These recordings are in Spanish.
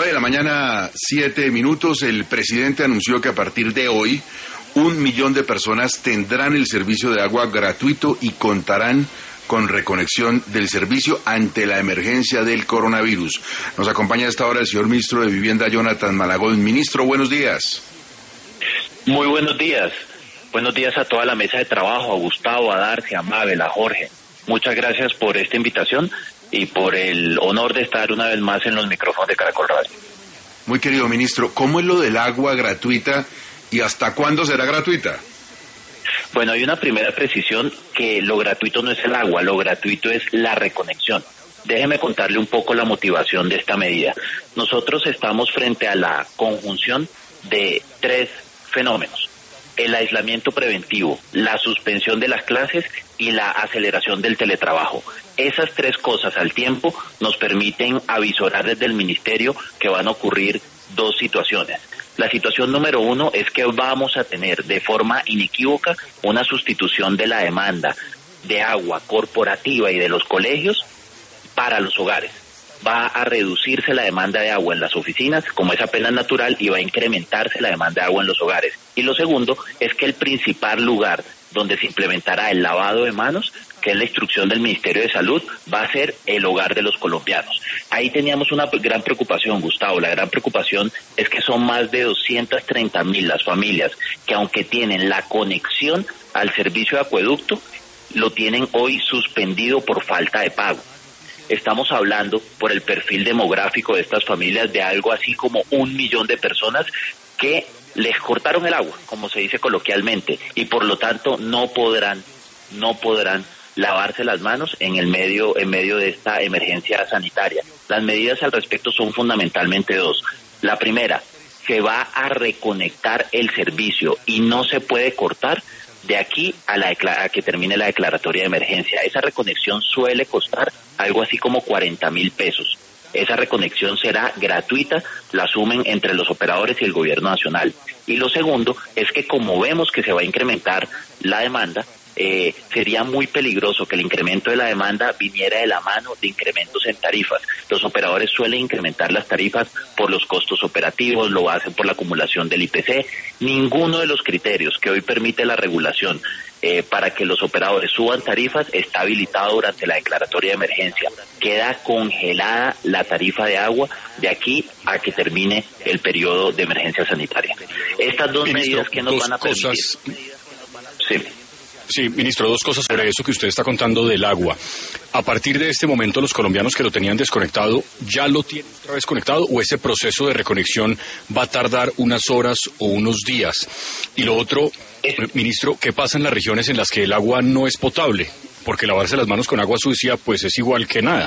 9 de la mañana, 7 minutos. El presidente anunció que a partir de hoy 1 millón de personas tendrán el servicio de agua gratuito y contarán con reconexión del servicio ante la emergencia del coronavirus. Nos acompaña a esta hora el señor ministro de Vivienda, Jonathan Malagón. Ministro, buenos días. Muy buenos días. Buenos días a toda la mesa de trabajo, a Gustavo, a Darcy, a Mabel, a Jorge. Muchas gracias por esta invitación y por el honor de estar una vez más en los micrófonos de Caracol Radio. Muy querido ministro, ¿cómo es lo del agua gratuita y hasta cuándo será gratuita? Bueno, hay una primera precisión, que lo gratuito no es el agua, lo gratuito es la reconexión. Déjeme contarle un poco la motivación de esta medida. Nosotros estamos frente a la conjunción de 3 fenómenos: el aislamiento preventivo, la suspensión de las clases y la aceleración del teletrabajo. Esas 3 cosas al tiempo nos permiten avisorar desde el ministerio que van a ocurrir 2 situaciones. La situación número 1 es que vamos a tener de forma inequívoca una sustitución de la demanda de agua corporativa y de los colegios para los hogares. Va a reducirse la demanda de agua en las oficinas, como es apenas natural, y va a incrementarse la demanda de agua en los hogares. Y lo segundo es que el principal lugar donde se implementará el lavado de manos, que es la instrucción del Ministerio de Salud, va a ser el hogar de los colombianos. Ahí teníamos una gran preocupación, Gustavo. La gran preocupación es que son más de 230.000 las familias que, aunque tienen la conexión al servicio de acueducto, lo tienen hoy suspendido por falta de pago. Estamos hablando, por el perfil demográfico de estas familias, de algo así como 1 millón de personas que les cortaron el agua, como se dice coloquialmente, y por lo tanto no podrán lavarse las manos en medio de esta emergencia sanitaria. Las medidas al respecto son fundamentalmente 2. La primera, se va a reconectar el servicio y no se puede cortar de aquí a que termine la declaratoria de emergencia. Esa reconexión suele costar algo así como 40.000 pesos. Esa reconexión será gratuita, la asumen entre los operadores y el gobierno nacional. Y lo segundo es que, como vemos que se va a incrementar la demanda, sería muy peligroso que el incremento de la demanda viniera de la mano de incrementos en tarifas. Los operadores suelen incrementar las tarifas por los costos operativos, lo hacen por la acumulación del IPC. Ninguno de los criterios que hoy permite la regulación para que los operadores suban tarifas está habilitado durante la declaratoria de emergencia. Queda congelada la tarifa de agua de aquí a que termine el periodo de emergencia sanitaria. Estas 2 medidas que nos van a permitir... Sí, ministro, 2 cosas sobre eso que usted está contando del agua. A partir de este momento, los colombianos que lo tenían desconectado, ¿ya lo tienen otra vez conectado o ese proceso de reconexión va a tardar unas horas o unos días? Y lo otro, ministro, ¿qué pasa en las regiones en las que el agua no es potable? Porque lavarse las manos con agua sucia, pues es igual que nada.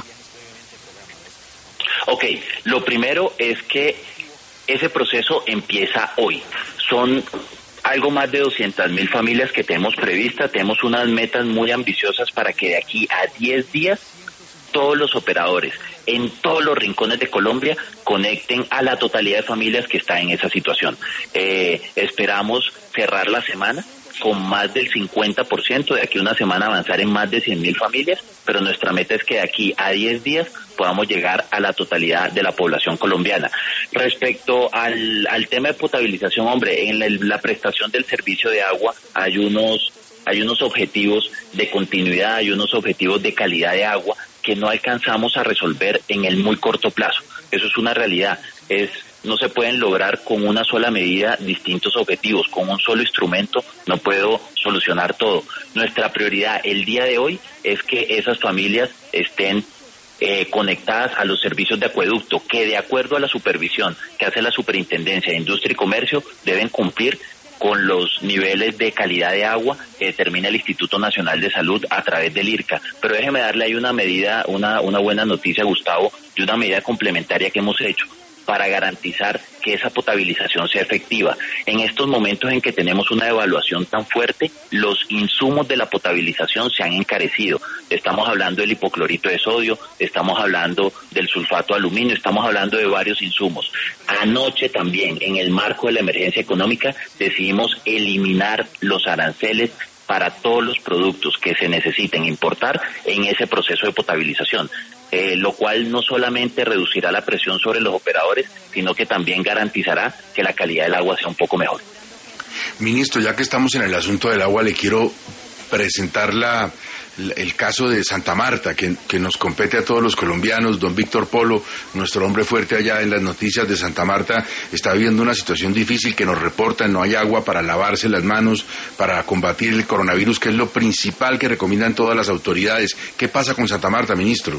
Ok, lo primero es que ese proceso empieza hoy. Son algo más de 200.000 familias que tenemos previstas. Tenemos unas metas muy ambiciosas para que de aquí a 10 días todos los operadores en todos los rincones de Colombia conecten a la totalidad de familias que están en esa situación. Esperamos cerrar la semana con más del 50%, de aquí a una semana avanzar en más de 100.000 familias, pero nuestra meta es que de aquí a 10 días podamos llegar a la totalidad de la población colombiana. Respecto al tema de potabilización, hombre, en la prestación del servicio de agua hay unos objetivos de continuidad, hay unos objetivos de calidad de agua que no alcanzamos a resolver en el muy corto plazo. Eso es una realidad. No se pueden lograr con una sola medida distintos objetivos. Con un solo instrumento no puedo solucionar todo. Nuestra prioridad el día de hoy es que esas familias estén conectadas a los servicios de acueducto, que de acuerdo a la supervisión que hace la Superintendencia de Industria y Comercio deben cumplir con los niveles de calidad de agua que determina el Instituto Nacional de Salud a través del IRCA. Pero déjeme darle ahí una buena noticia, Gustavo, de una medida complementaria que hemos hecho para garantizar que esa potabilización sea efectiva. En estos momentos en que tenemos una devaluación tan fuerte, los insumos de la potabilización se han encarecido. Estamos hablando del hipoclorito de sodio, estamos hablando del sulfato de aluminio, estamos hablando de varios insumos. Anoche también, en el marco de la emergencia económica, decidimos eliminar los aranceles para todos los productos que se necesiten importar en ese proceso de potabilización. lo cual no solamente reducirá la presión sobre los operadores, sino que también garantizará que la calidad del agua sea un poco mejor. Ministro, ya que estamos en el asunto del agua, le quiero presentar el caso de Santa Marta, que nos compete a todos los colombianos. Don Víctor Polo, nuestro hombre fuerte allá en las noticias de Santa Marta, está viviendo una situación difícil que nos reportan. No hay agua para lavarse las manos, para combatir el coronavirus, que es lo principal que recomiendan todas las autoridades. ¿Qué pasa con Santa Marta, ministro?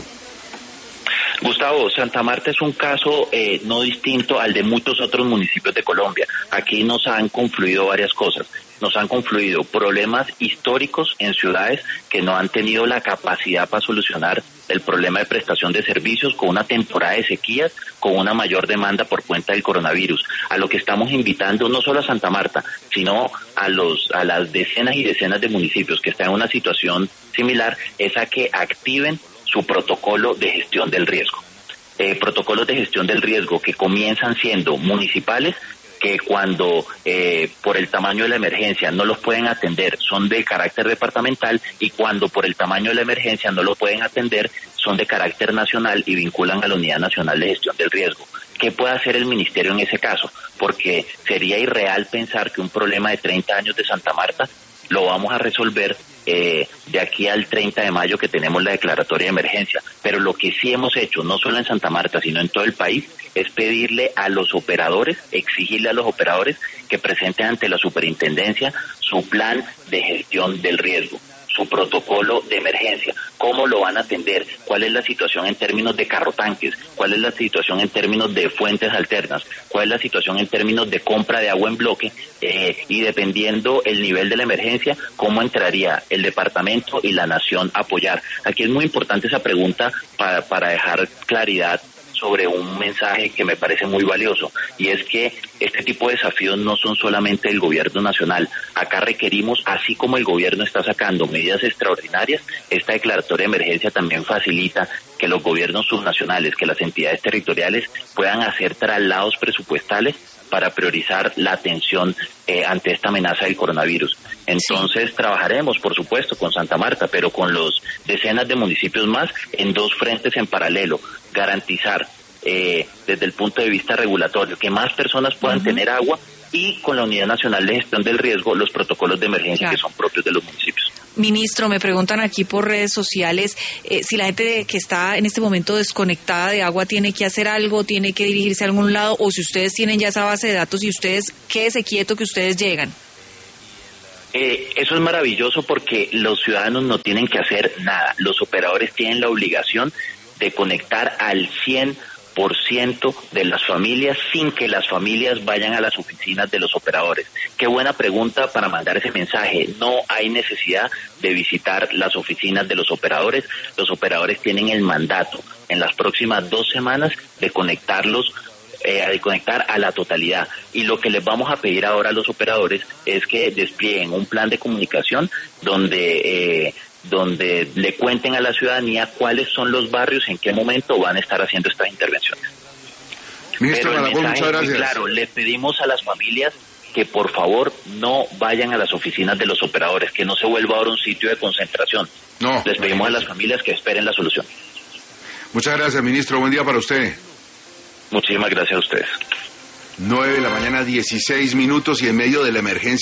Gustavo, Santa Marta es un caso no distinto al de muchos otros municipios de Colombia. Aquí nos han confluido varias cosas. Nos han confluido problemas históricos en ciudades que no han tenido la capacidad para solucionar el problema de prestación de servicios, con una temporada de sequías, con una mayor demanda por cuenta del coronavirus. A lo que estamos invitando no solo a Santa Marta, sino a las decenas y decenas de municipios que están en una situación similar, es a que activen su protocolo de gestión del riesgo. Protocolos de gestión del riesgo que comienzan siendo municipales, que cuando por el tamaño de la emergencia no los pueden atender son de carácter departamental, y cuando por el tamaño de la emergencia no lo pueden atender son de carácter nacional y vinculan a la Unidad Nacional de Gestión del Riesgo. ¿Qué puede hacer el ministerio en ese caso? Porque sería irreal pensar que un problema de 30 años de Santa Marta lo vamos a resolver de aquí al 30 de mayo que tenemos la declaratoria de emergencia. Pero lo que sí hemos hecho, no solo en Santa Marta, sino en todo el país, es pedirle a los operadores, exigirle a los operadores que presenten ante la superintendencia su plan de gestión del riesgo, su protocolo de emergencia, cómo lo van a atender, cuál es la situación en términos de carro tanques, cuál es la situación en términos de fuentes alternas, cuál es la situación en términos de compra de agua en bloque, y dependiendo el nivel de la emergencia, cómo entraría el departamento y la nación a apoyar. Aquí es muy importante esa pregunta para dejar claridad sobre un mensaje que me parece muy valioso, y es que este tipo de desafíos no son solamente del gobierno nacional. Acá requerimos, así como el gobierno está sacando medidas extraordinarias, esta declaratoria de emergencia también facilita que los gobiernos subnacionales, que las entidades territoriales puedan hacer traslados presupuestales para priorizar la atención ante esta amenaza del coronavirus. Entonces trabajaremos, por supuesto, con Santa Marta, pero con los decenas de municipios más, en dos frentes en paralelo: garantizar desde el punto de vista regulatorio que más personas puedan tener agua, y con la Unidad Nacional de Gestión del Riesgo los protocolos de emergencia que son propios de los municipios. Ministro, me preguntan aquí por redes sociales si la gente que está en este momento desconectada de agua tiene que hacer algo, tiene que dirigirse a algún lado, o si ustedes tienen ya esa base de datos y ustedes, quédese quieto que ustedes llegan. Eso es maravilloso porque los ciudadanos no tienen que hacer nada. Los operadores tienen la obligación de conectar al 100% de las familias sin que las familias vayan a las oficinas de los operadores. Qué buena pregunta para mandar ese mensaje. No hay necesidad de visitar las oficinas de los operadores. Los operadores tienen el mandato en las próximas 2 semanas de conectarlos, de conectar a la totalidad. Y lo que les vamos a pedir ahora a los operadores es que desplieguen un plan de comunicación donde le cuenten a la ciudadanía cuáles son los barrios, en qué momento van a estar haciendo estas intervenciones. Ministro Malagón, muchas gracias. Claro, le pedimos a las familias que por favor no vayan a las oficinas de los operadores, que no se vuelva ahora un sitio de concentración. No. Les pedimos a las familias que esperen la solución. Muchas gracias, ministro. Buen día para usted. Muchísimas gracias a ustedes. 9 de la mañana, 16 minutos, y en medio de la emergencia